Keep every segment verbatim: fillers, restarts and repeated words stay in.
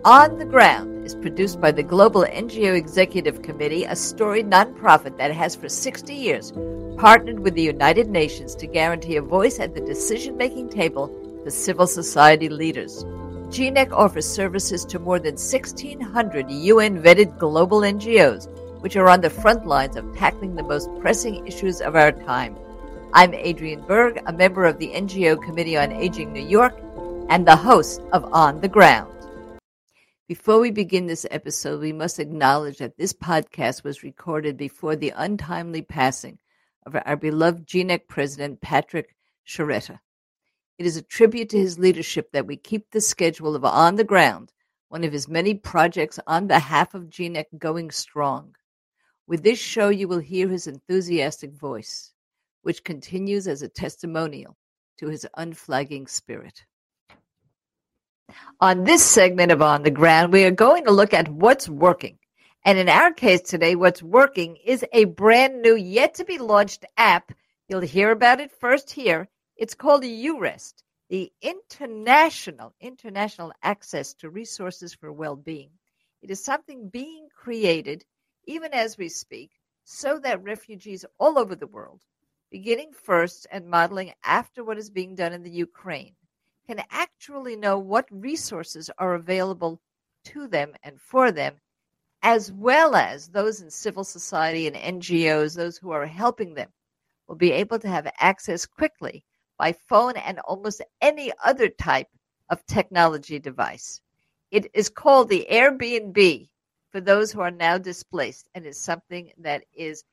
On the Ground is produced by the Global N G O Executive Committee, a storied nonprofit that has for sixty years partnered with the United Nations to guarantee a voice at the decision-making table for civil society leaders. G N E C offers services to more than sixteen hundred U N-vetted global N G Os, which are on the front lines of tackling the most pressing issues of our time. I'm Adrienne Berg, a member of the N G O Committee on Aging New York and the host of On the Ground. Before we begin this episode, we must acknowledge that this podcast was recorded before the untimely passing of our beloved G N E C President Patrick Sciarretta. It is a tribute to his leadership that we keep the schedule of On the Ground, one of his many projects on behalf of G N E C, going strong. With this show, you will hear his enthusiastic voice, which continues as a testimonial to his unflagging spirit. On this segment of On the Ground, we are going to look at what's working. And in our case today, what's working is a brand new, yet-to-be-launched app. You'll hear about it first here. It's called URest, the International, International Access to Resources for Well-Being. It is something being created, even as we speak, so that refugees all over the world, beginning first and modeling after what is being done in the Ukraine, can actually know what resources are available to them and for them, as well as those in civil society and N G Os, those who are helping them, will be able to have access quickly by phone and almost any other type of technology device. It is called the Airbnb for those who are now displaced, and is something that is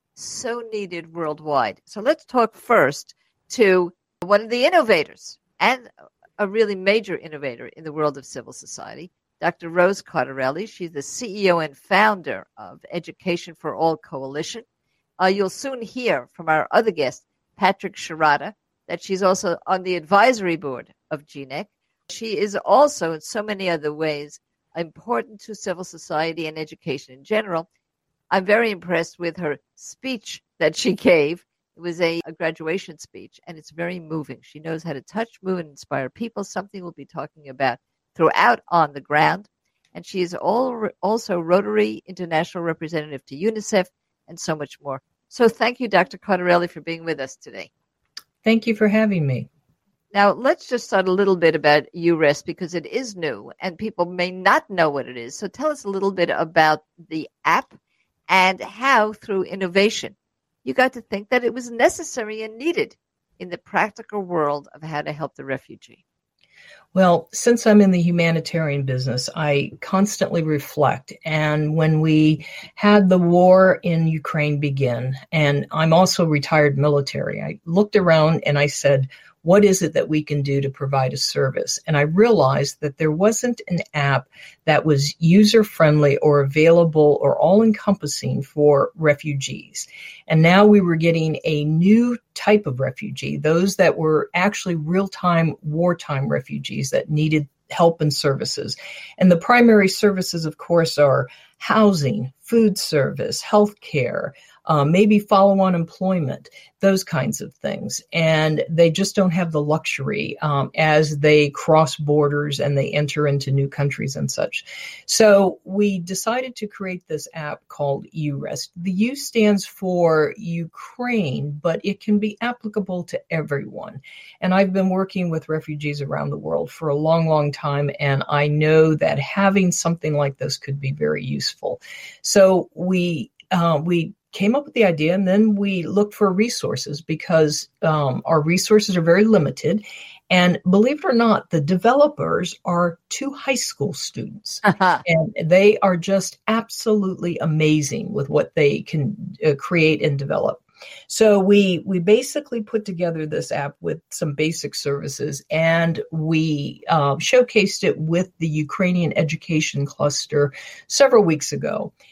so needed worldwide. So let's talk first to one of the innovators and a really major innovator in the world of civil society, Doctor Rose Cardarelli. She's the C E O and founder of Education for All Coalition. Uh, you'll soon hear from our other guest, Patrick Sciarretta, that she's also on the advisory board of G N E C. She is also, in so many other ways, important to civil society and education in general. I'm very impressed with her speech that she gave. It was a, a graduation speech, and it's very moving. She knows how to touch, move, and inspire people, something we'll be talking about throughout On the Ground. And she is all, also Rotary International Representative to UNICEF and so much more. So thank you, Doctor Cardarelli, for being with us today. Thank you for having me. Now, let's just start a little bit about URest, because it is new and people may not know what it is. So tell us a little bit about the app and how, through innovation, you got to think that it was necessary and needed in the practical world of how to help the refugee. Well, since I'm in the humanitarian business, I constantly reflect. And when we had the war in Ukraine begin, and I'm also retired military, I looked around and I said, what is it that we can do to provide a service? And I realized that there wasn't an app that was user-friendly or available or all-encompassing for refugees. And now we were getting a new type of refugee, those that were actually real-time, wartime refugees that needed help and services. And the primary services, of course, are housing, food service, healthcare, Um, maybe follow-on employment, those kinds of things. And they just don't have the luxury um, as they cross borders and they enter into new countries and such. So we decided to create this app called URest. The U stands for Ukraine, but it can be applicable to everyone. And I've been working with refugees around the world for a long, long time, and I know that having something like this could be very useful. So we uh, we came up with the idea, and then we looked for resources because um, our resources are very limited. And believe it or not, the developers are two high school students, uh-huh. and they are just absolutely amazing with what they can uh, create and develop. So we we basically put together this app with some basic services, and we uh, showcased it with the Ukrainian Education Cluster several weeks ago.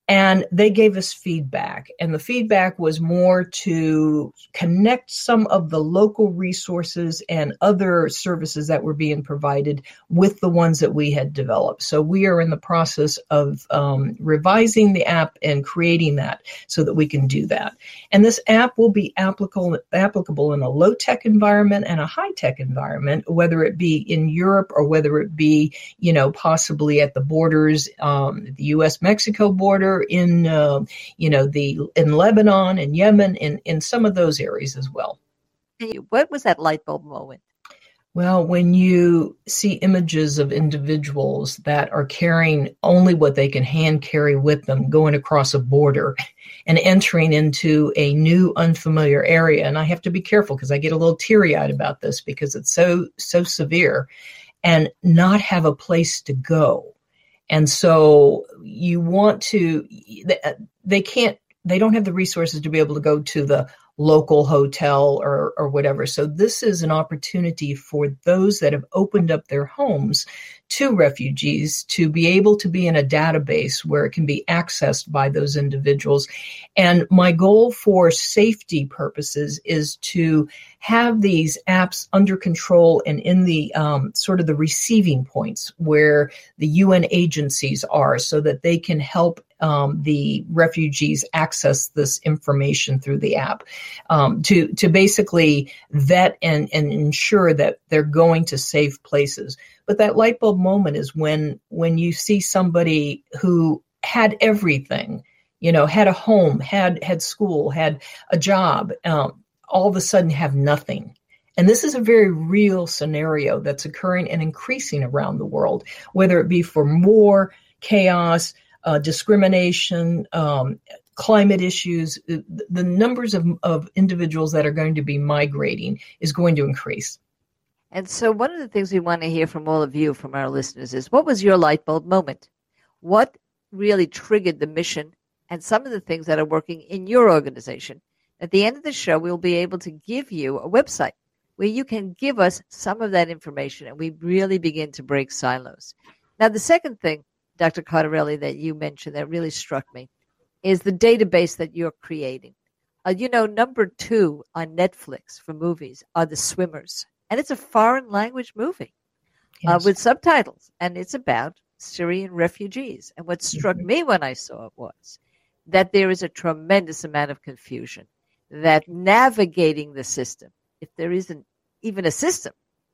And they gave us feedback, and the feedback was more to connect some of the local resources and other services that were being provided with the ones that we had developed. So we are in the process of um, revising the app and creating that so that we can do that. And this app will be applicable, applicable in a low-tech environment and a high-tech environment, whether it be in Europe or whether it be, you know, possibly at the borders, um, the U S Mexico border, in uh, you know the in Lebanon and Yemen, in in some of those areas as well. What was that light bulb moment? Well, when you see images of individuals that are carrying only what they can hand carry with them, going across a border and entering into a new unfamiliar area, and I have to be careful because I get a little teary-eyed about this because it's so so severe, and not have a place to go. And so you want to, they can't, they don't have the resources to be able to go to the local hotel or, or whatever. So this is an opportunity for those that have opened up their homes to refugees to be able to be in a database where it can be accessed by those individuals. And my goal for safety purposes is to have these apps under control and in the um, sort of the receiving points where the U N agencies are, so that they can help um, the refugees access this information through the app, um, to to basically vet and, and ensure that they're going to safe places. But that light bulb moment is when when you see somebody who had everything, you know, had a home, had had school, had a job, um, all of a sudden have nothing. And this is a very real scenario that's occurring and increasing around the world, whether it be for war, chaos, uh, discrimination, um, climate issues. The, the numbers of, of individuals that are going to be migrating is going to increase. And so one of the things we want to hear from all of you, from our listeners, is what was your light bulb moment? What really triggered the mission and some of the things that are working in your organization? At the end of the show, we'll be able to give you a website where you can give us some of that information, and we really begin to break silos. Now, the second thing, Doctor Cardarelli, that you mentioned that really struck me is the database that you're creating. Uh, you know, number two on Netflix for movies are The Swimmers, and it's a foreign language movie yes. uh, with subtitles, and it's about Syrian refugees. And what struck mm-hmm. me when I saw it was that there is a tremendous amount of confusion, that navigating the system, if there isn't even a system,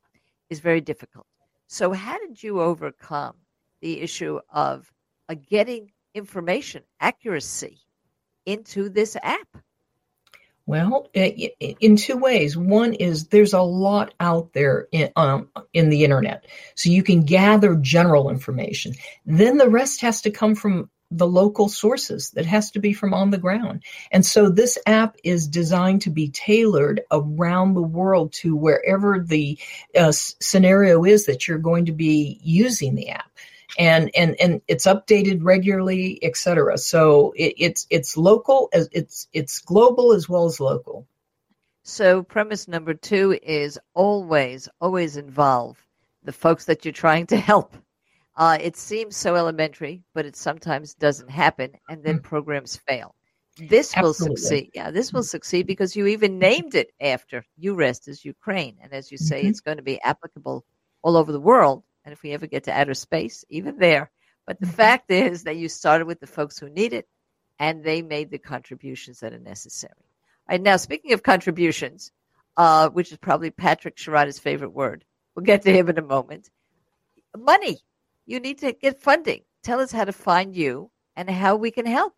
is very difficult. So how did you overcome the issue of uh, getting information accuracy into this app? Well, in two ways. One is there's a lot out there in, um, in the internet, so you can gather general information. Then the rest has to come from the local sources, that has to be from on the ground. And so this app is designed to be tailored around the world to wherever the uh, scenario is that you're going to be using the app. And, and, and it's updated regularly, et cetera. So it, it's, it's local, as it's, it's global as well as local. So premise number two is always, always involve the folks that you're trying to help. Uh, it seems so elementary, but it sometimes doesn't happen, and then mm. programs fail. This Absolutely. will succeed. Yeah, this will succeed because you even named it after UREST as Ukraine. And as you say, mm-hmm. it's going to be applicable all over the world. And if we ever get to outer space, even there. But the mm-hmm. fact is that you started with the folks who need it, and they made the contributions that are necessary. All right, now, speaking of contributions, uh, which is probably Patrick Sharada's favorite word, we'll get to him in a moment. Money. You need to get funding. Tell us how to find you and how we can help.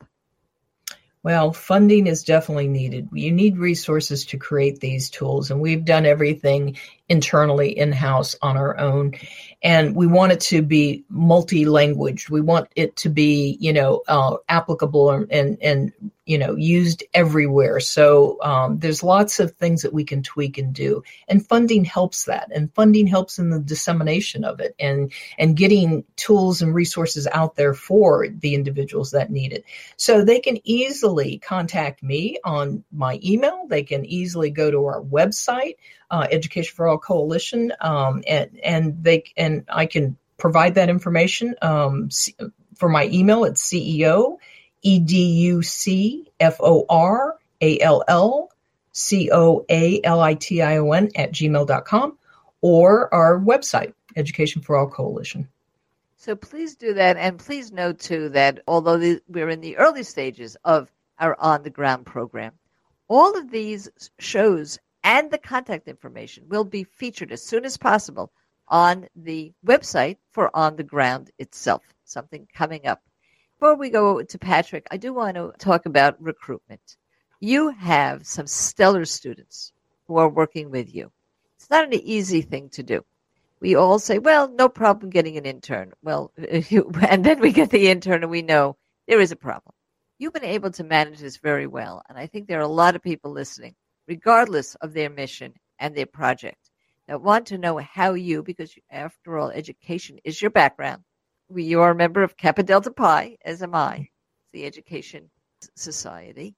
Well, funding is definitely needed. You need resources to create these tools, and we've done everything internally in-house on our own. And we want it to be multi-language. We want it to be, you know, uh, applicable and, and, and, you know, used everywhere. So um, there's lots of things that we can tweak and do. And funding helps that. And funding helps in the dissemination of it and, and getting tools and resources out there for the individuals that need it. So they can easily contact me on my email. They can easily go to our website, uh, Education for All Coalition, um, and, and they and I can provide that information um, for my email. It's C E O E D U C F O R A L L C O A L I T I O N at gmail dot com, or our website, Education for All Coalition. So please do that. And please note, too, that although the, we're in the early stages of our On the Ground program, all of these shows and the contact information will be featured as soon as possible on the website for On the Ground itself, something coming up. Before we go to Patrick, I do want to talk about recruitment. You have some stellar students who are working with you. It's not an easy thing to do. We all say, well, no problem getting an intern. Well, you, and then we get the intern and we know there is a problem. You've been able to manage this very well. And I think there are a lot of people listening, regardless of their mission and their project, that want to know how you, because after all, education is your background. You are a member of Kappa Delta Pi, as am I, the Education Society.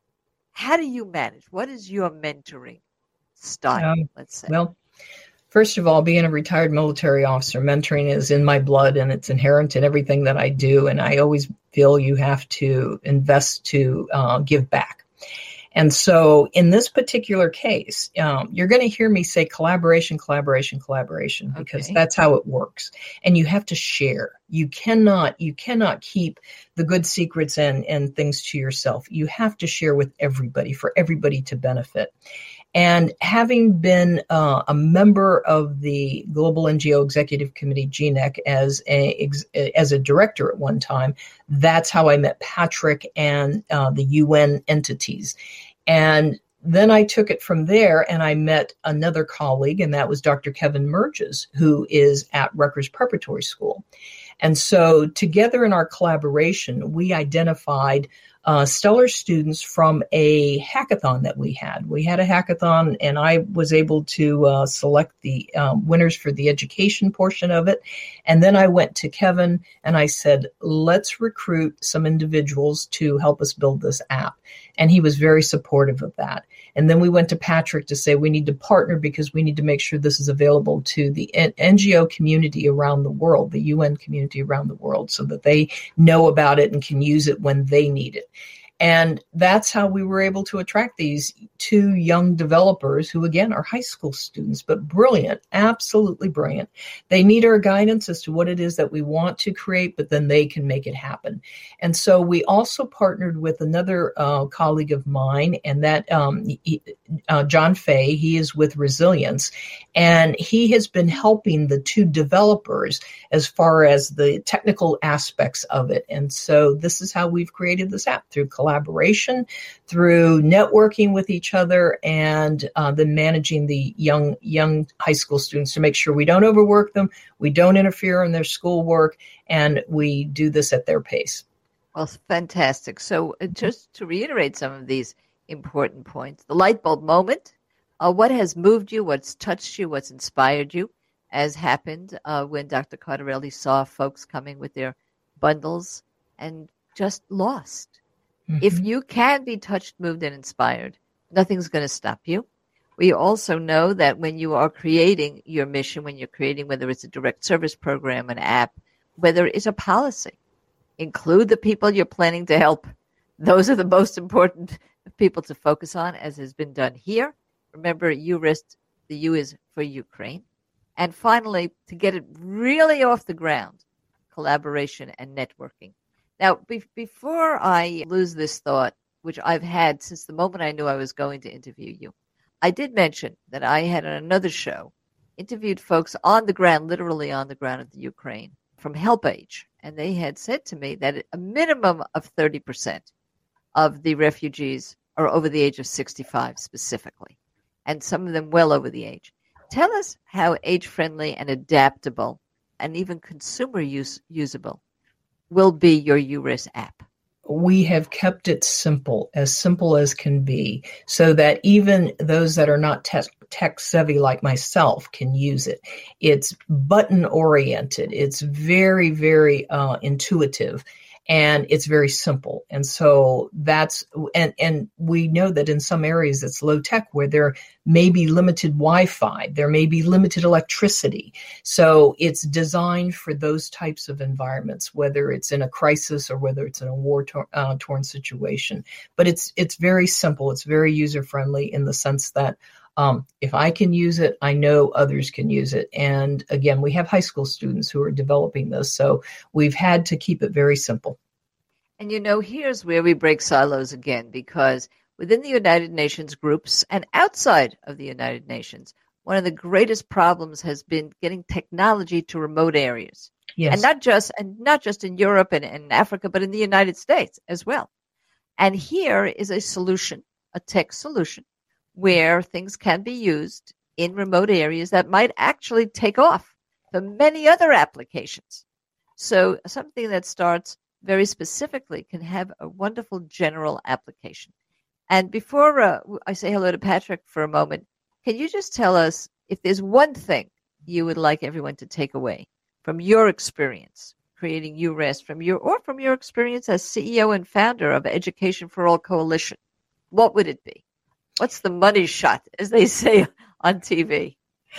How do you manage? What is your mentoring style, um, let's say? Well, first of all, being a retired military officer, mentoring is in my blood and it's inherent in everything that I do. And I always feel you have to invest to uh, give back. And so in this particular case, um, you're going to hear me say collaboration, collaboration, collaboration, because okay. that's how it works. And you have to share. You cannot, you cannot keep the good secrets and, and things to yourself. You have to share with everybody for everybody to benefit. And having been uh, a member of the Global N G O Executive Committee, G N E C, as a as a director at one time, that's how I met Patrick and uh, the U N entities. And then I took it from there and I met another colleague, and that was Doctor Kevin Merges, who is at Rutgers Preparatory School. And so together in our collaboration, we identified Uh, stellar students from a hackathon that we had. We had a hackathon, and I was able to uh, select the um, winners for the education portion of it. And then I went to Kevin and I said, let's recruit some individuals to help us build this app. And he was very supportive of that. And then we went to Patrick to say we need to partner because we need to make sure this is available to the N G O community around the world, the U N community around the world, so that they know about it and can use it when they need it. And that's how we were able to attract these two young developers who, again, are high school students, but brilliant, absolutely brilliant. They need our guidance as to what it is that we want to create, but then they can make it happen. And so we also partnered with another uh, colleague of mine, and that um, he, uh, John Fay. He is with Resilience, and he has been helping the two developers as far as the technical aspects of it. And so this is how we've created this app, through collaboration. Collaboration, through networking with each other, and uh, then managing the young young high school students to make sure we don't overwork them, we don't interfere in their schoolwork, and we do this at their pace. Well, fantastic. So uh, just to reiterate some of these important points, the light bulb moment, uh, what has moved you, what's touched you, what's inspired you, as happened uh, when Doctor Cardarelli saw folks coming with their bundles and just lost. Mm-hmm. If you can be touched, moved, and inspired, nothing's going to stop you. We also know that when you are creating your mission, when you're creating, whether it's a direct service program, an app, whether it's a policy, include the people you're planning to help. Those are the most important people to focus on, as has been done here. Remember, U R I S T, the U is for Ukraine. And finally, to get it really off the ground, collaboration and networking. Now, be- before I lose this thought, which I've had since the moment I knew I was going to interview you, I did mention that I had on another show interviewed folks on the ground, literally on the ground of the Ukraine, from HelpAge. And they had said to me that a minimum of thirty percent of the refugees are over the age of sixty-five specifically, and some of them well over the age. Tell us how age-friendly and adaptable and even consumer use usable will be your U R I S app. We have kept it simple, as simple as can be, so that even those that are not tech, tech savvy like myself can use it. It's button oriented. It's very, very uh, intuitive. and it's very simple. And so that's, and, and we know that in some areas it's low tech where there may be limited Wi-Fi, there may be limited electricity. So it's designed for those types of environments, whether it's in a crisis or whether it's in a war-torn uh, torn situation. But it's it's very simple. It's very user-friendly in the sense that um, if I can use it, I know others can use it. And again, we have high school students who are developing this, so we've had to keep it very simple. And you know, here's where we break silos again, because within the United Nations groups and outside of the United Nations, one of the greatest problems has been getting technology to remote areas. Yes. And not just and not just in Europe and, and Africa, but in the United States as well. And here is a solution, a tech solution, where things can be used in remote areas that might actually take off for many other applications. So something that starts very specifically can have a wonderful general application. And before uh, I say hello to Patrick for a moment, can you just tell us if there's one thing you would like everyone to take away from your experience creating U Rest, from your or from your experience as C E O and founder of Education for All Coalition? What would it be? What's the money shot, as they say on T V?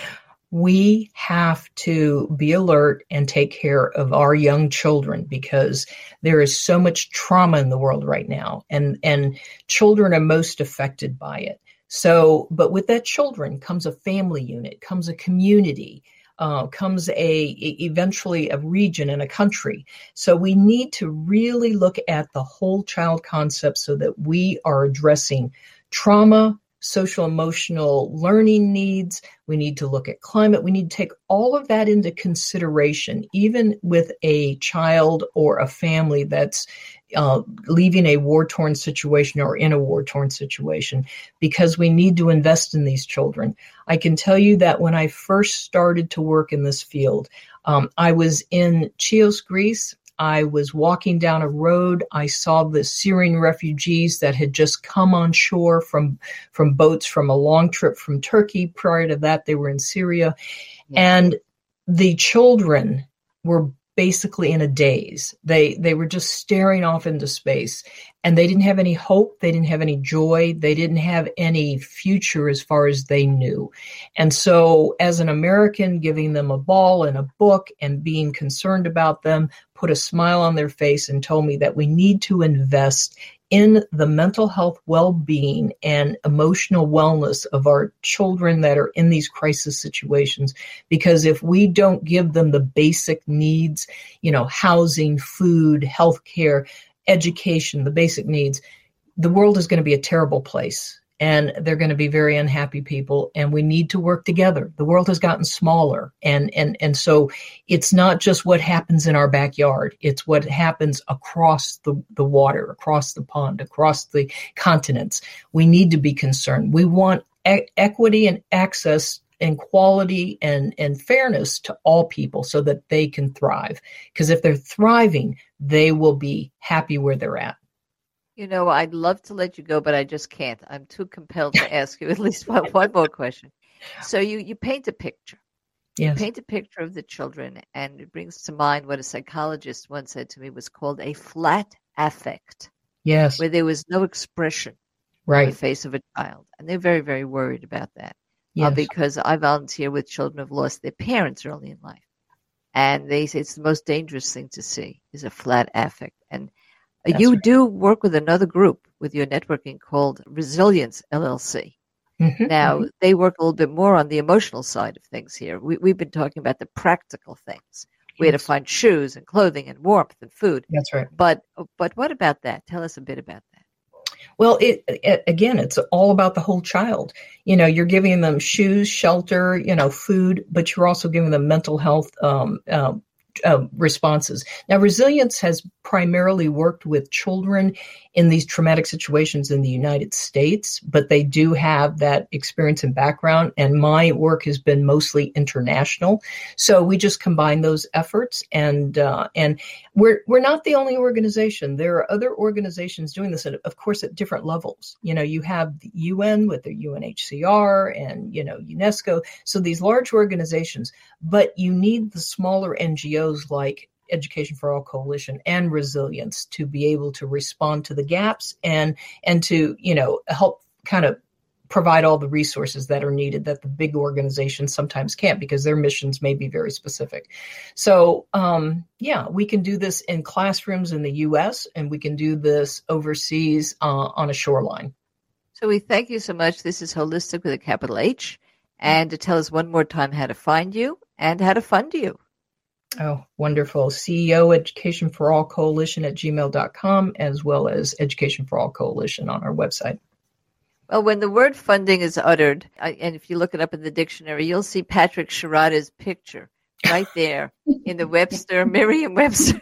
We have to be alert and take care of our young children because there is so much trauma in the world right now, and, and children are most affected by it. So, but with that children comes a family unit, comes a community, uh, comes a eventually a region and a country. So we need to really look at the whole child concept so that we are addressing trauma, social emotional learning needs. We need to look at climate. We need to take all of that into consideration, even with a child or a family that's uh, leaving a war-torn situation or in a war-torn situation, because we need to invest in these children. I can tell you that when I first started to work in this field, um, I was in Chios, Greece. I was walking down a road. I saw the Syrian refugees that had just come on shore from, from boats from a long trip from Turkey. Prior to that, they were in Syria. Yeah. And the children were basically in a daze. They, they were just staring off into space, and they didn't have any hope. They didn't have any joy. They didn't have any future as far as they knew. And so as an American, giving them a ball and a book and being concerned about them put a smile on their face and told me that we need to invest in the mental health well-being and emotional wellness of our children that are in these crisis situations. Because if we don't give them the basic needs, you know, housing, food, healthcare, education, the basic needs, the world is going to be a terrible place. And they're going to be very unhappy people, and we need to work together. The world has gotten smaller, and and and so it's not just what happens in our backyard. It's what happens across the, the water, across the pond, across the continents. We need to be concerned. We want e- equity and access and quality and, and fairness to all people so that they can thrive. Because if they're thriving, they will be happy where they're at. You know, I'd love to let you go, but I just can't. I'm too compelled to ask you at least one, one more question. So you, you paint a picture. Yes. You paint a picture of the children, and it brings to mind what a psychologist once said to me was called a flat affect. Yes. Where there was no expression right. on the face of a child. And they're very, very worried about that. Yes. Uh, because I volunteer with children who've lost their parents early in life. And they say it's the most dangerous thing to see is a flat affect. And That's you right. do work with another group with your networking called Resilience L L C. Mm-hmm. Now, mm-hmm. they work a little bit more on the emotional side of things here. We, we've been talking about the practical things, where yes. to find shoes and clothing and warmth and food. That's right. But but what about that? Tell us a bit about that. Well, it, it again, it's all about the whole child. You know, you're giving them shoes, shelter, you know, food, but you're also giving them mental health um, uh, uh, responses. Now, Resilience has primarily worked with children in these traumatic situations in the United States, but they do have that experience and background, and my work has been mostly international. So we just combine those efforts, and uh, and we're we're not the only organization. There are other organizations doing this, at, of course, at different levels. You know, you have the U N with the U N H C R and, you know, UNESCO. So these large organizations, but you need the smaller N G Os like Education for All Coalition and resilience to be able to respond to the gaps and and to, you know, help kind of provide all the resources that are needed that the big organizations sometimes can't because their missions may be very specific. So, um, yeah, we can do this in classrooms in the U S and we can do this overseas uh, on a shoreline. So we thank you so much. This is Holistic with a capital H. And to tell us one more time how to find you and how to fund you. Oh, wonderful. C E O Education for All Coalition at gmail dot com, as well as Education for All Coalition on our website. Well, when the word funding is uttered, and if you look it up in the dictionary, you'll see Patrick Sharada's picture right there in the Webster, Merriam-Webster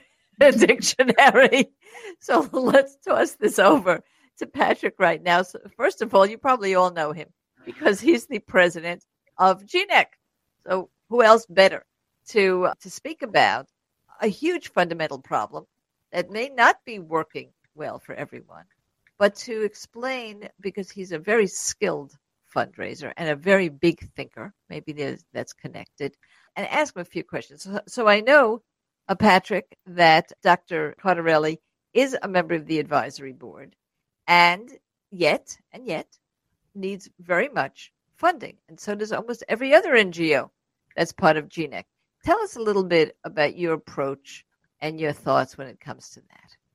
dictionary. So let's toss this over to Patrick right now. So first of all, you probably all know him because he's the president of G N E C. So who else better to to speak about a huge fundamental problem that may not be working well for everyone, but to explain, because he's a very skilled fundraiser and a very big thinker, maybe that's connected, and ask him a few questions. So, so I know, uh, Patrick, that Doctor Cardarelli is a member of the advisory board and yet, and yet, needs very much funding. And so does almost every other N G O that's part of G N E C. Tell us a little bit about your approach and your thoughts when it comes to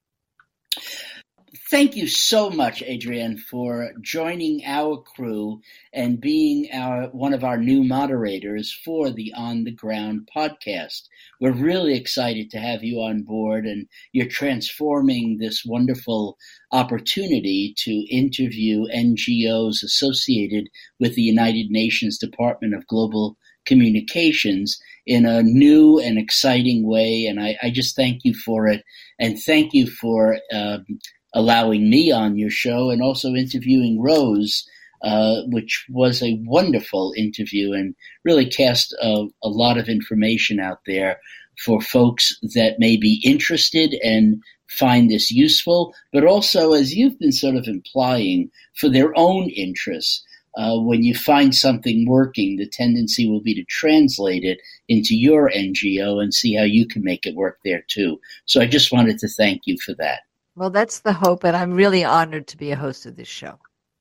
that. Thank you so much, Adrienne, for joining our crew and being our one of our new moderators for the On the Ground podcast. We're really excited to have you on board, and you're transforming this wonderful opportunity to interview N G Os associated with the United Nations Department of Global Communications in a new and exciting way. And I, I just thank you for it. And thank you for um, allowing me on your show and also interviewing Rose, uh, which was a wonderful interview and really cast a, a lot of information out there for folks that may be interested and find this useful, but also, as you've been sort of implying, for their own interests. Uh, when you find something working, the tendency will be to translate it into your N G O and see how you can make it work there too. So I just wanted to thank you for that. Well, that's the hope, and I'm really honored to be a host of this show.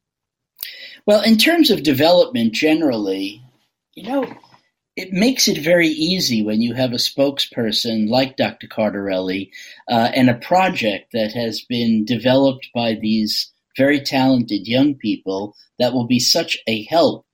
Well, in terms of development generally, you know, it makes it very easy when you have a spokesperson like Doctor Cardarelli uh, and a project that has been developed by these very talented young people that will be such a help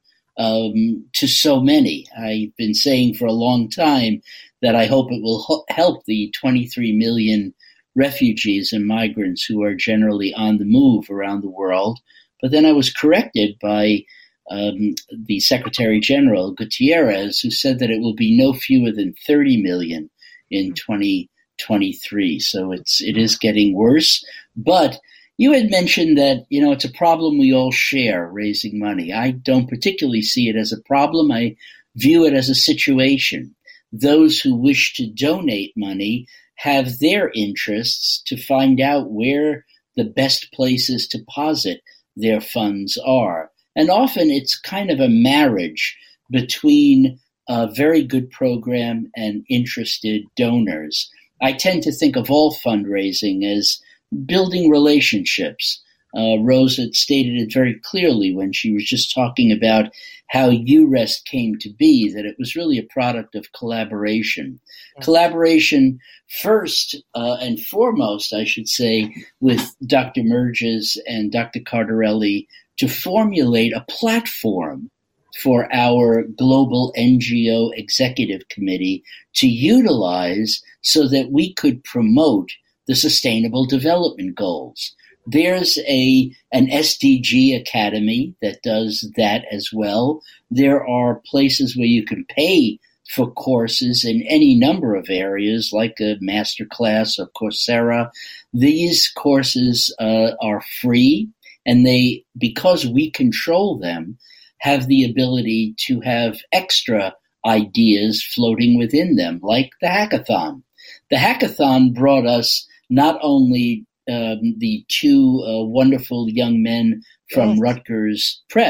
um, to so many. I've been saying for a long time that I hope it will ho- help the twenty-three million refugees and migrants who are generally on the move around the world. But then I was corrected by um, the Secretary General, Gutierrez, who said that it will be no fewer than thirty million in twenty twenty-three. So it's it is getting worse. But you had mentioned that, you know, it's a problem we all share, raising money. I don't particularly see it as a problem. I view it as a situation. Those who wish to donate money have their interests to find out where the best places to deposit their funds are. And often it's kind of a marriage between a very good program and interested donors. I tend to think of all fundraising as building relationships. Uh, Rose had stated it very clearly when she was just talking about how U REST came to be, that it was really a product of collaboration. Yes. Collaboration first uh, and foremost, I should say, with Doctor Merges and Doctor Cardarelli to formulate a platform for our global N G O executive committee to utilize so that we could promote the Sustainable Development Goals. There's a an S D G Academy that does that as well. There are places where you can pay for courses in any number of areas, like a masterclass or Coursera. These courses uh, are free, and they, because we control them, have the ability to have extra ideas floating within them, like the hackathon. The hackathon brought us not only um, the two uh, wonderful young men from yes. Rutgers Prep,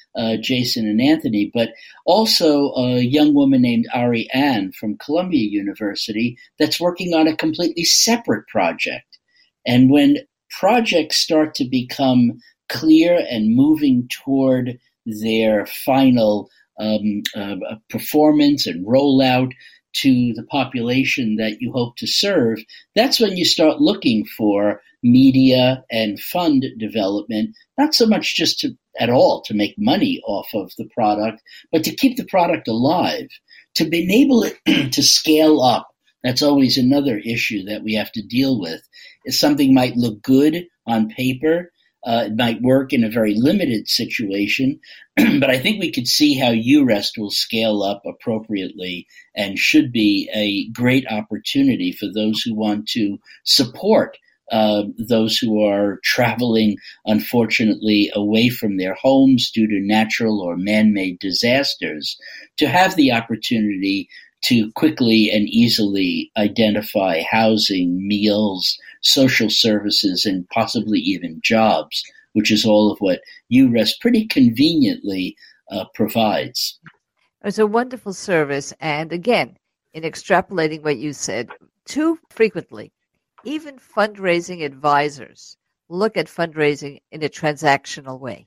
uh, Jason and Anthony, but also a young woman named Ari Ann from Columbia University that's working on a completely separate project. And when projects start to become clear and moving toward their final um, uh, performance and rollout to the population that you hope to serve, that's when you start looking for media and fund development, not so much just to at all to make money off of the product, but to keep the product alive, to enable it to scale up. That's always another issue that we have to deal with. If something might look good on paper, uh, it might work in a very limited situation, but I think we could see how UREST will scale up appropriately and should be a great opportunity for those who want to support Uh, those who are traveling, unfortunately, away from their homes due to natural or man-made disasters, to have the opportunity to quickly and easily identify housing, meals, social services, and possibly even jobs, which is all of what UREST pretty conveniently uh, provides. It's a wonderful service. And again, in extrapolating what you said, too frequently, even fundraising advisors look at fundraising in a transactional way.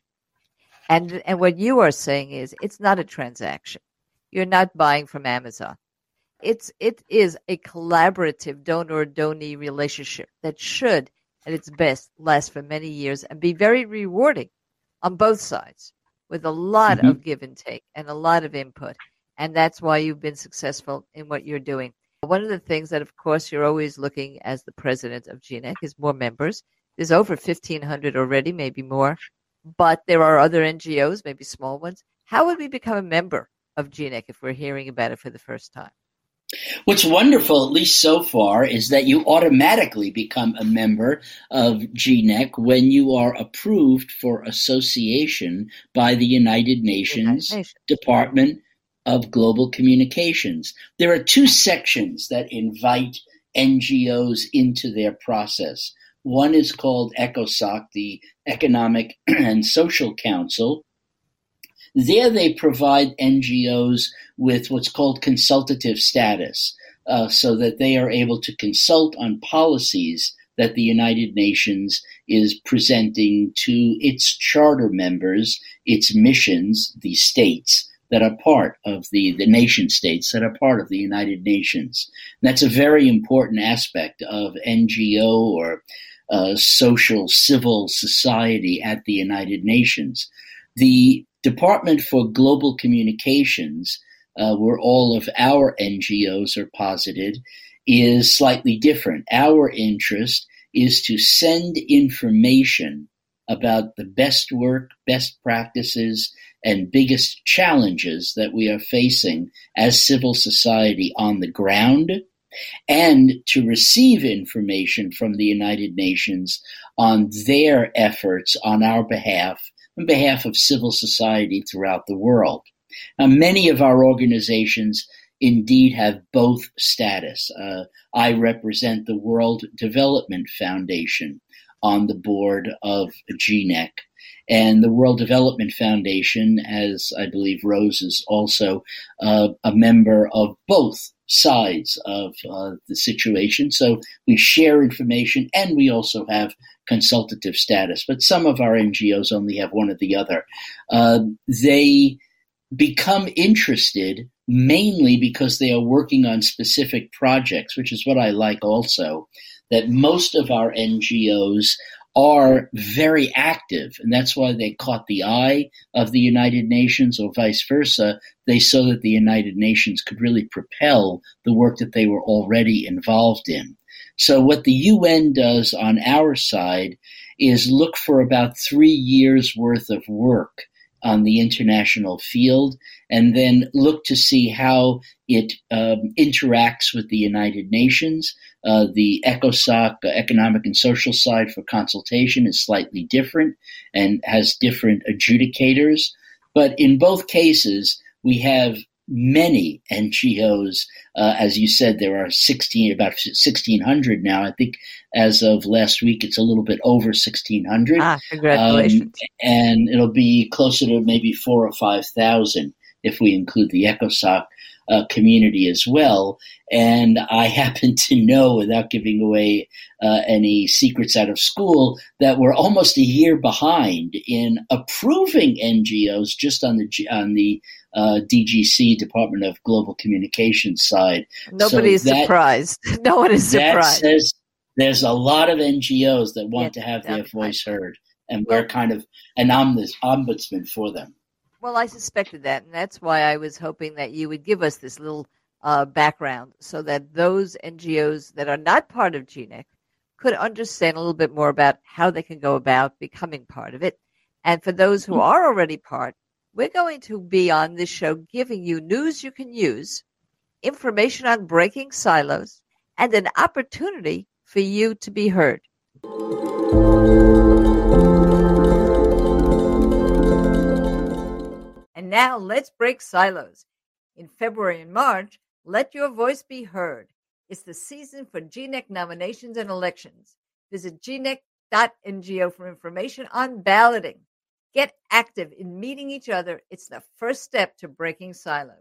And and what you are saying is it's not a transaction. You're not buying from Amazon. It's it is a collaborative donor-donee relationship that should, at its best, last for many years and be very rewarding on both sides, with a lot mm-hmm. of give and take and a lot of input. And that's why you've been successful in what you're doing. One of the things that, of course, you're always looking as the president of G N E C is more members. There's over fifteen hundred already, maybe more. But there are other N G Os, maybe small ones. How would we become a member of G N E C if we're hearing about it for the first time? What's wonderful, at least so far, is that you automatically become a member of G N E C when you are approved for association by the United Nations, United Nations. Department of Global Communications. There are two sections that invite N G Os into their process. One is called ECOSOC, the Economic and Social Council. There they provide N G Os with what's called consultative status, uh, so that they are able to consult on policies that the United Nations is presenting to its charter members, its missions, the states, that are part of the, the nation states that are part of the United Nations. And that's a very important aspect of N G O or uh, social civil society at the United Nations. The Department for Global Communications, uh, where all of our N G Os are posited, is slightly different. Our interest is to send information about the best work, best practices, and biggest challenges that we are facing as civil society on the ground, and to receive information from the United Nations on their efforts on our behalf, on behalf of civil society throughout the world. Now, many of our organizations indeed have both status. Uh, I represent the World Development Foundation on the board of G N E C. And the World Development Foundation, as I believe Rose is also uh, a member of both sides of uh, the situation. So we share information and we also have consultative status. But some of our N G Os only have one or the other. Uh, they become interested mainly because they are working on specific projects, which is what I like also, that most of our N G Os are very active, and that's why they caught the eye of the United Nations, or vice versa. They saw that the United Nations could really propel the work that they were already involved in. So what the U N does on our side is look for about three years worth of work on the international field, and then look to see how it um, interacts with the United Nations. Uh, the ECOSOC, uh, Economic and Social side for consultation, is slightly different and has different adjudicators. But in both cases, we have many N G Os. Uh, as you said, there are sixteen, about sixteen hundred now. I think as of last week, it's a little bit over sixteen hundred. Ah, congratulations. Um, and it'll be closer to maybe four or five thousand if we include the ECOSOC uh, community as well. And I happen to know, without giving away uh, any secrets out of school, that we're almost a year behind in approving N G Os just on the on the uh, D G C, Department of Global Communications side. Nobody's so that, surprised. No one is surprised. That says there's a lot of N G Os that want Yeah, to have their that's voice right. heard, and Well- we're kind of an ombuds- ombudsman for them. Well, I suspected that, and that's why I was hoping that you would give us this little uh, background so that those N G Os that are not part of G N E C could understand a little bit more about how they can go about becoming part of it. And for those who are already part, we're going to be on this show giving you news you can use, information on breaking silos, and an opportunity for you to be heard. And now let's break silos. In February and March, let your voice be heard. It's the season for G N E C nominations and elections. Visit G N E C dot N G O for information on balloting. Get active in meeting each other. It's the first step to breaking silos.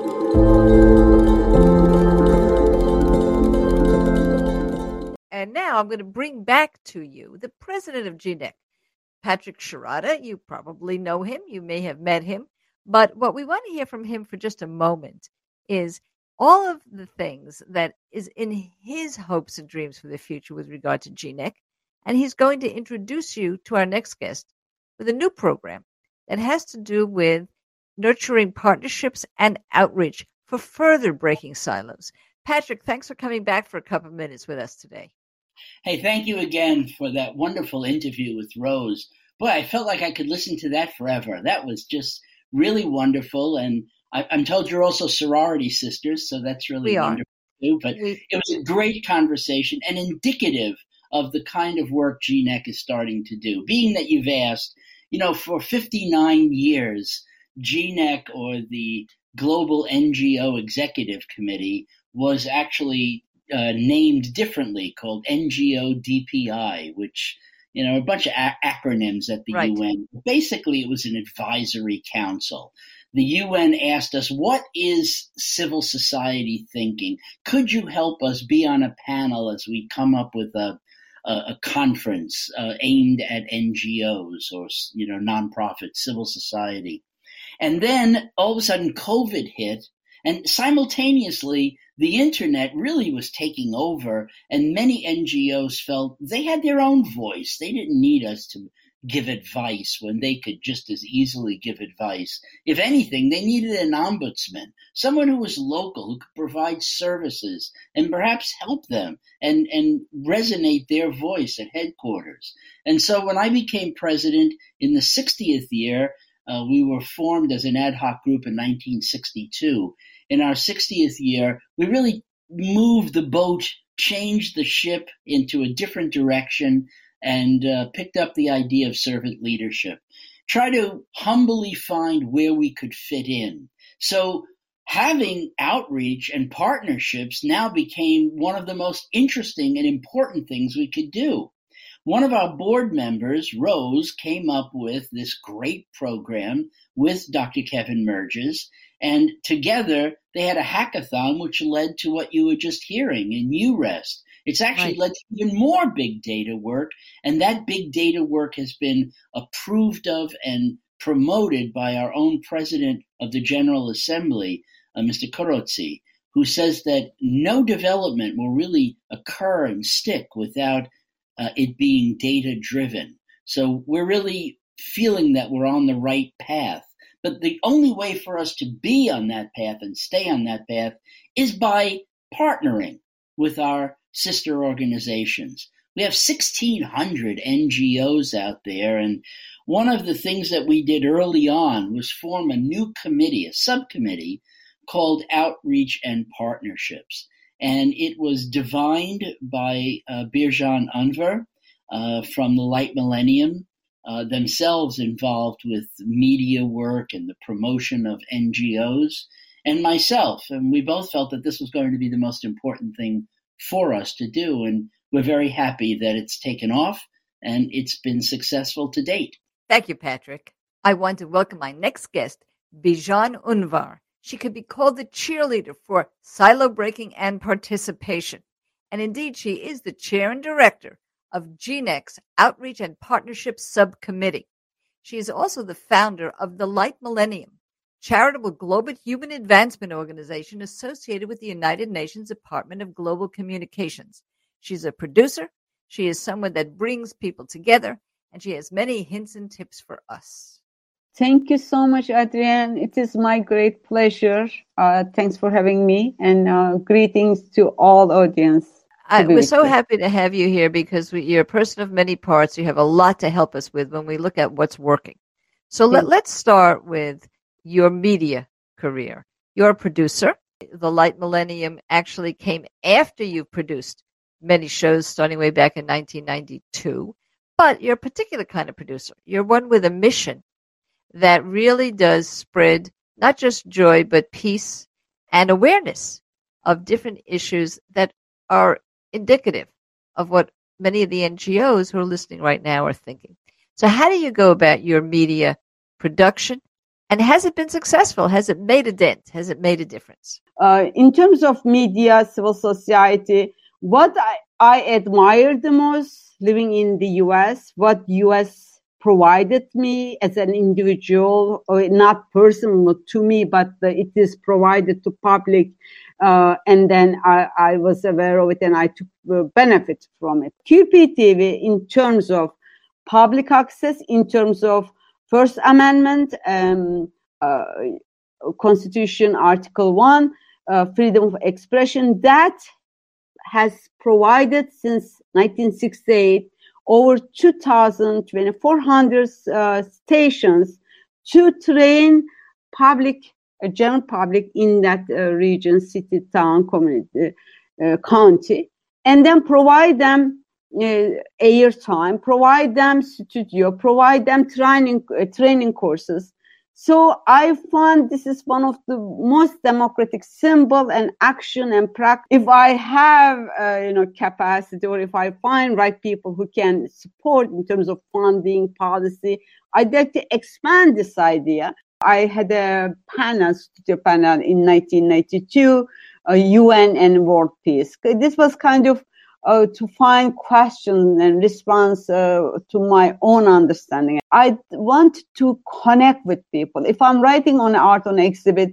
And now I'm going to bring back to you the president of G N E C, Patrick Sharada. You probably know him. You may have met him. But what we want to hear from him for just a moment is all of the things that is in his hopes and dreams for the future with regard to G N E C. And he's going to introduce you to our next guest with a new program that has to do with nurturing partnerships and outreach for further breaking silos. Patrick, thanks for coming back for a couple of minutes with us today. Hey, thank you again for that wonderful interview with Rose. Boy, I felt like I could listen to that forever. That was just really wonderful. And I, I'm told you're also sorority sisters, so that's really We are. wonderful too. But We- it was a great conversation and indicative of the kind of work G N E C is starting to do. Being that you've asked, you know, for fifty-nine years, G N E C, or the Global N G O Executive Committee, was actually uh, named differently, called N G O D P I, which, you know, a bunch of a- acronyms at the Right. U N. Basically, it was an advisory council. The U N asked us, what is civil society thinking? Could you help us be on a panel as we come up with a a, a conference uh, aimed at N G Os or, you know, nonprofit civil society? And then all of a sudden COVID hit, and simultaneously the internet really was taking over, and many N G Os felt they had their own voice. They didn't need us to give advice when they could just as easily give advice. If anything, they needed an ombudsman, someone who was local, who could provide services and perhaps help them and, and resonate their voice at headquarters. And so when I became president in the sixtieth year, uh, we were formed as an ad hoc group in nineteen sixty-two. In our sixtieth year, we really moved the boat, changed the ship into a different direction, and uh, picked up the idea of servant leadership. Try to humbly find where we could fit in. So having outreach and partnerships now became one of the most interesting and important things we could do. One of our board members, Rose, came up with this great program with Doctor Kevin Merges, and together they had a hackathon which led to what you were just hearing in U REST. It's actually Right. led to even more big data work, and that big data work has been approved of and promoted by our own president of the General Assembly, uh, Mister Carozzi, who says that no development will really occur and stick without uh, it being data-driven. So we're really feeling that we're on the right path. But the only way for us to be on that path and stay on that path is by partnering with our sister organizations. We have sixteen hundred N G Os out there, and one of the things that we did early on was form a new committee, a subcommittee called Outreach and Partnerships. And it was divined by uh, Birjan Unver uh, from the Light Millennium, uh, themselves involved with media work and the promotion of N G Os. and myself. And we both felt that this was going to be the most important thing for us to do. And we're very happy that it's taken off and it's been successful to date. Thank you, Patrick. I want to welcome my next guest, Bijan Unvar. She could be called the cheerleader for silo breaking and participation. And indeed, she is the chair and director of G N E C's Outreach and Partnership Subcommittee. She is also the founder of the Light Millennium, charitable global human advancement organization associated with the United Nations Department of Global Communications. She's a producer. She is someone that brings people together, and she has many hints and tips for us. Thank you so much, Adrienne. It is my great pleasure. Uh, thanks for having me, and uh, greetings to all audience. I, we're so happy to have you here because we, you're a person of many parts. You have a lot to help us with when we look at what's working. So let, let's start with your media career. You're a producer. The Light Millennium actually came after you produced many shows starting way back in nineteen ninety-two. But you're a particular kind of producer. You're one with a mission that really does spread not just joy, but peace and awareness of different issues that are indicative of what many of the N G Os who are listening right now are thinking. So how do you go about your media production? And has it been successful? Has it made a dent? Has it made a difference? Uh, in terms of media, civil society, what I, I admire the most living in the U S, what U S provided me as an individual, or not personal to me, but it is provided to public. Uh, and then I, I was aware of it and I took uh, benefit from it. Q P T V, in terms of public access, in terms of First Amendment, um, uh, Constitution, Article one, uh, freedom of expression, that has provided since nineteen sixty-eight over two thousand, twenty-four hundred uh, stations to train public, uh, general public in that uh, region, city, town, community, uh, county, and then provide them uh, airtime, provide them studio, provide them training uh, training courses. So I find this is one of the most democratic symbol and action and practice. If I have, uh, you know, capacity, or if I find right people who can support in terms of funding, policy, I'd like to expand this idea. I had a panel, studio panel in nineteen ninety-two, uh, U N and World Peace. This was kind of Uh, to find question and response uh, to my own understanding. I want to connect with people. If I'm writing on art on exhibit,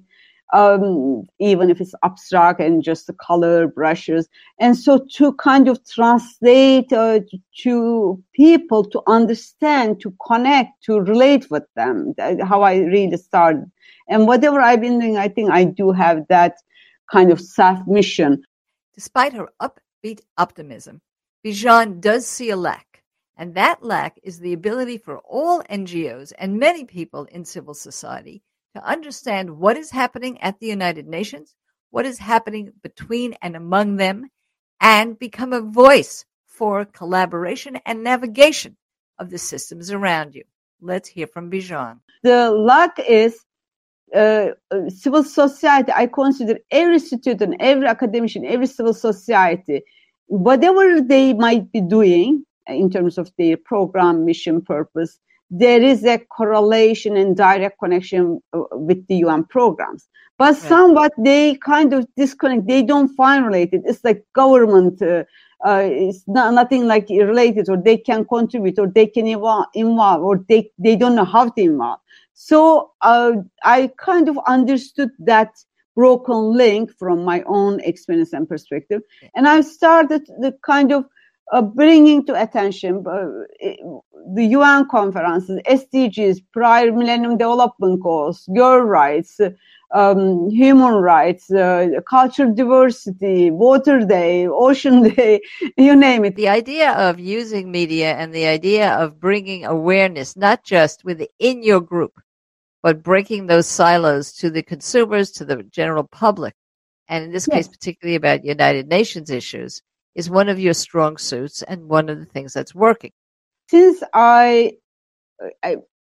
um, even if it's abstract and just the color brushes, and so to kind of translate uh, to people to understand, to connect, to relate with them, how I really started. And whatever I've been doing, I think I do have that kind of self-mission. Despite her up Beat optimism, Bijan does see a lack, and that lack is the ability for all N G Os and many people in civil society to understand what is happening at the United Nations, what is happening between and among them, and become a voice for collaboration and navigation of the systems around you. Let's hear from Bijan. The lack is Uh, civil society. I consider every student, every academician, every civil society, whatever they might be doing in terms of their program, mission, purpose, there is a correlation and direct connection with the U N programs. But right. somewhat they kind of disconnect. They don't find related. It's like government. Uh, uh, it's not, nothing like related, or they can contribute, or they can involve, involve or they, they don't know how to involve. So uh, I kind of understood that broken link from my own experience and perspective. And I started the kind of uh, bringing to attention uh, the U N conferences, S D Gs, prior Millennium Development Goals, girl rights, um, human rights, uh, cultural diversity, Water Day, Ocean Day, you name it. The idea of using media and the idea of bringing awareness, not just within your group, but breaking those silos to the consumers, to the general public, and in this yes. case, particularly about United Nations issues, is one of your strong suits and one of the things that's working. Since I, I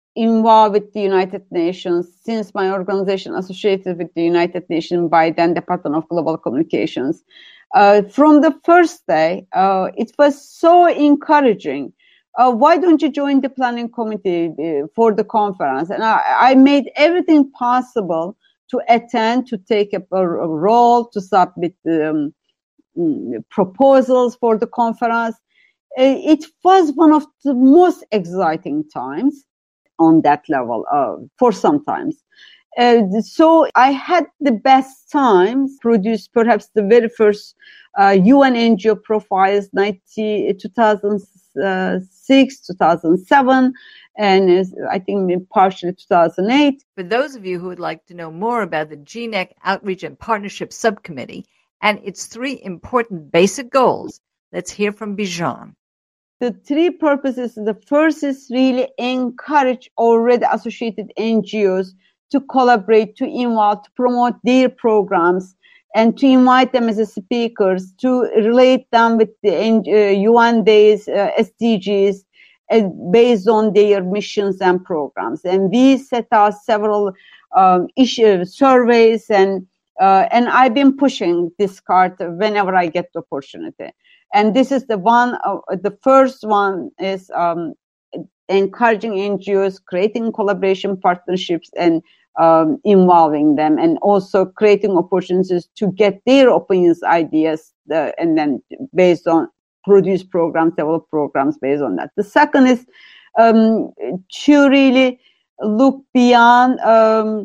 involved with the United Nations since my organization associated with the United Nations by then Department of Global Communications. Uh, from the first day, uh, it was so encouraging. Uh, why don't you join the planning committee uh, for the conference? And I, I made everything possible to attend, to take a, a role, to submit um, proposals for the conference. It was one of the most exciting times on that level uh, for some times. Uh, so I had the best times, produced perhaps the very first uh, U N N G O profiles, two thousand six, two thousand seven, and I think partially two thousand eight. For those of you who would like to know more about the G N E C Outreach and Partnership Subcommittee and its three important basic goals, let's hear from Bijan. The three purposes, the first is really encourage already associated N G Os to collaborate, to involve, to promote their programs, and to invite them as speakers, to relate them with the uh, U N Days, uh, S D Gs, uh, based on their missions and programs. And we set out several um, issue surveys, and uh, and I've been pushing this card whenever I get the opportunity. And this is the one, uh, the first one is um, encouraging N G Os, creating collaboration partnerships and um, involving them, and also creating opportunities to get their opinions, ideas, uh, and then based on produce programs, develop programs based on that. The second is um, to really look beyond um,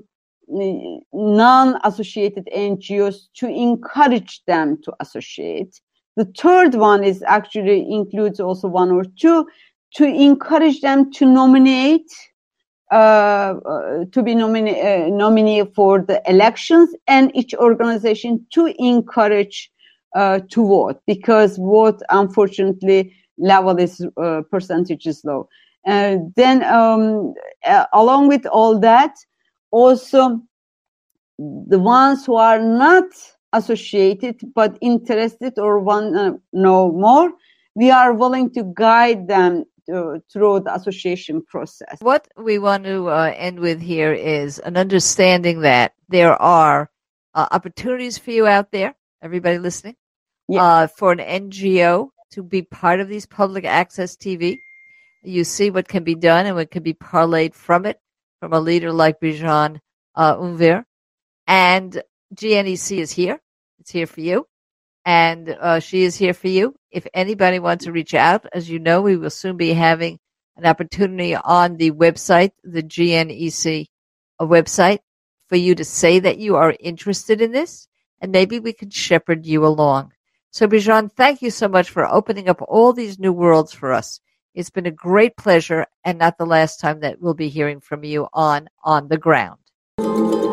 non-associated N G Os to encourage them to associate. The third one is actually includes also one or two to encourage them to nominate, uh, uh, to be nomina- uh, nominee for the elections, and each organization to encourage uh, to vote, because vote, unfortunately, level is uh, percentage is low. Uh, then, um, uh, along with all that, also the ones who are not associated but interested or want to know more, we are willing to guide them to, through the association process. What we want to uh, end with here is an understanding that there are uh, opportunities for you out there, everybody listening, yeah. uh, for an N G O to be part of these public access T V. You see what can be done and what can be parlayed from it, from a leader like Bijan uh, Unver. And G N E C is here. It's here for you. And uh, she is here for you. If anybody wants to reach out, as you know, we will soon be having an opportunity on the website, the G N E C website, for you to say that you are interested in this, and maybe we can shepherd you along. So, Bijan, thank you so much for opening up all these new worlds for us. It's been a great pleasure, and not the last time that we'll be hearing from you on On the Ground.